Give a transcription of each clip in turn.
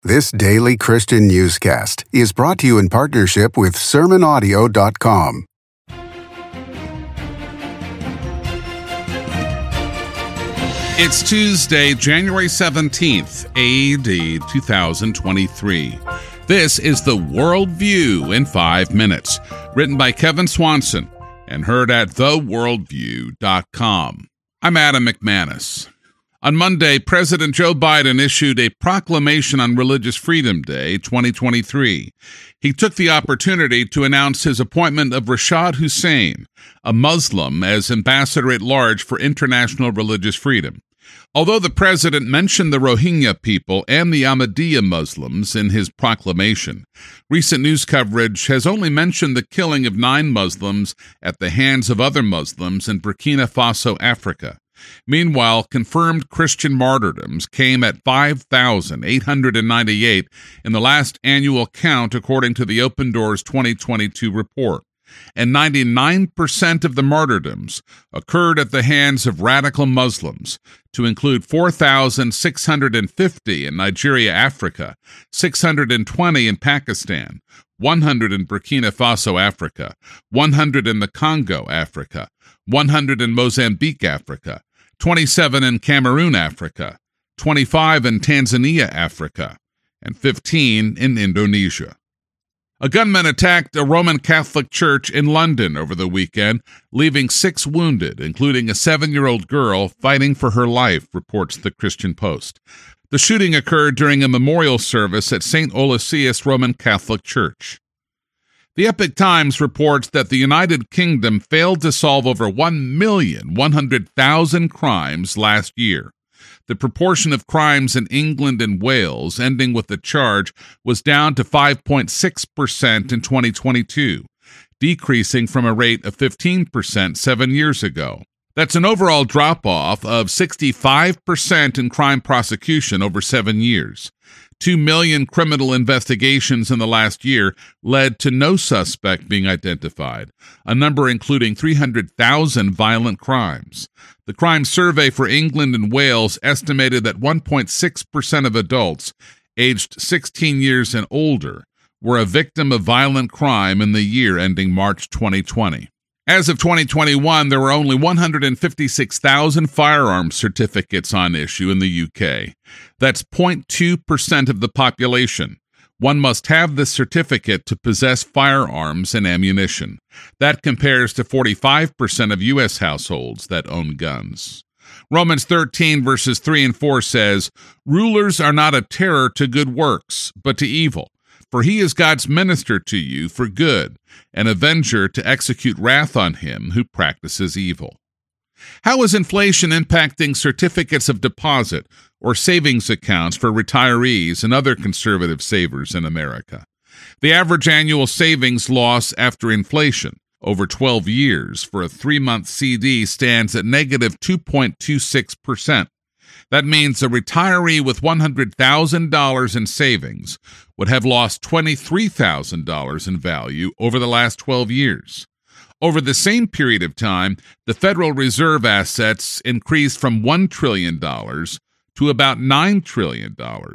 This daily Christian newscast is brought to you in partnership with SermonAudio.com. It's Tuesday, January 17th, A.D. 2023. This is the World View in 5 minutes, written by Kevin Swanson and heard at theworldview.com. I'm Adam McManus. On Monday, President Joe Biden issued a proclamation on Religious Freedom Day 2023. He took the opportunity to announce his appointment of Rashad Hussain, a Muslim, as ambassador at large for international religious freedom. Although the president mentioned the Rohingya people and the Ahmadiyya Muslims in his proclamation, recent news coverage has only mentioned the killing of 9 Muslims at the hands of other Muslims in Burkina Faso, Africa. Meanwhile, confirmed Christian martyrdoms came at 5,898 in the last annual count, according to the Open Doors 2022 report. And 99% of the martyrdoms occurred at the hands of radical Muslims, to include 4,650 in Nigeria, Africa, 620 in Pakistan, 100 in Burkina Faso, Africa, 100 in the Congo, Africa, 100 in Mozambique, Africa, 27 in Cameroon, Africa, 25 in Tanzania, Africa, and 15 in Indonesia. A gunman attacked a Roman Catholic church in London over the weekend, leaving 6 wounded, including a 7-year-old girl fighting for her life, reports the Christian Post. The shooting occurred during a memorial service at St. Aloysius Roman Catholic Church. The Epoch Times reports that the United Kingdom failed to solve over 1,100,000 crimes last year. The proportion of crimes in England and Wales ending with a charge was down to 5.6% in 2022, decreasing from a rate of 15% 7 years ago. That's an overall drop-off of 65% in crime prosecution over 7 years. 2 million criminal investigations in the last year led to no suspect being identified, a number including 300,000 violent crimes. The Crime Survey for England and Wales estimated that 1.6% of adults aged 16 years and older were a victim of violent crime in the year ending March 2020. As of 2021, there were only 156,000 firearms certificates on issue in the UK. That's 0.2% of the population. One must have this certificate to possess firearms and ammunition. That compares to 45% of U.S. households that own guns. Romans 13 verses 3 and 4 says, "Rulers are not a terror to good works, but to evil. For he is God's minister to you for good, an avenger to execute wrath on him who practices evil." How is inflation impacting certificates of deposit or savings accounts for retirees and other conservative savers in America? The average annual savings loss after inflation over 12 years for a 3-month CD stands at negative 2.26%. That means a retiree with $100,000 in savings would have lost $23,000 in value over the last 12 years. Over the same period of time, the Federal Reserve assets increased from $1 trillion to about $9 trillion.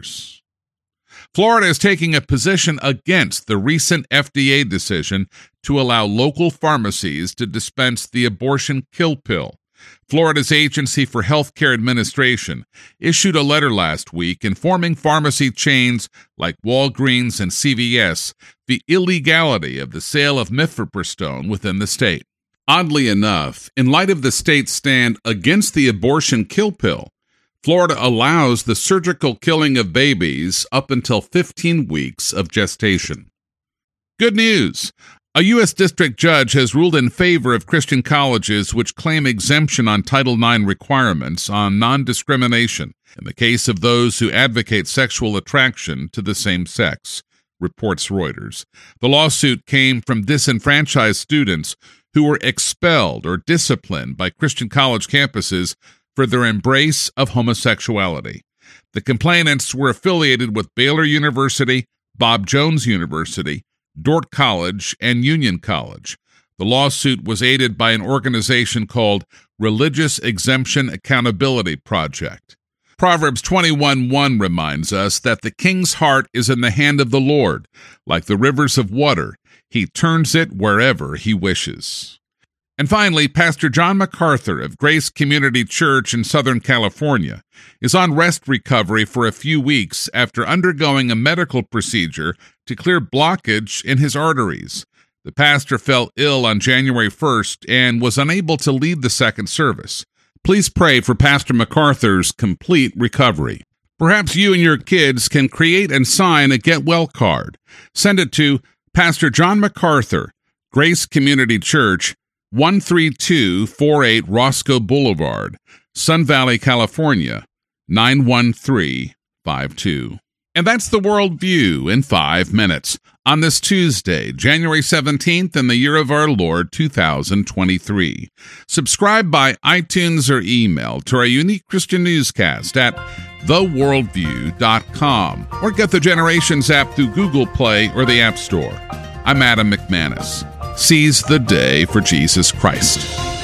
Florida is taking a position against the recent FDA decision to allow local pharmacies to dispense the abortion kill pill. Florida's Agency for Healthcare Administration issued a letter last week informing pharmacy chains like Walgreens and CVS the illegality of the sale of mifepristone within the state. Oddly enough, in light of the state's stand against the abortion kill pill, Florida allows the surgical killing of babies up until 15 weeks of gestation. Good news! A U.S. district judge has ruled in favor of Christian colleges which claim exemption on Title IX requirements on non-discrimination in the case of those who advocate sexual attraction to the same sex, reports Reuters. The lawsuit came from disenfranchised students who were expelled or disciplined by Christian college campuses for their embrace of homosexuality. The complainants were affiliated with Baylor University, Bob Jones University, Dordt College, and Union College. The lawsuit was aided by an organization called Religious Exemption Accountability Project. Proverbs 21:1 reminds us that the king's heart is in the hand of the Lord. Like the rivers of water, he turns it wherever he wishes. And finally, Pastor John MacArthur of Grace Community Church in Southern California is on rest recovery for a few weeks after undergoing a medical procedure to clear blockage in his arteries. The pastor fell ill on January 1st and was unable to lead the second service. Please pray for Pastor MacArthur's complete recovery. Perhaps you and your kids can create and sign a Get Well card. Send it to Pastor John MacArthur, Grace Community Church, 13248 Roscoe Boulevard, Sun Valley, California, 91352. And that's the World View in 5 minutes on this Tuesday, January 17th in the year of our Lord, 2023. Subscribe by iTunes or email to our unique Christian newscast at theworldview.com or get the Generations app through Google Play or the App Store. I'm Adam McManus. Seize the day for Jesus Christ.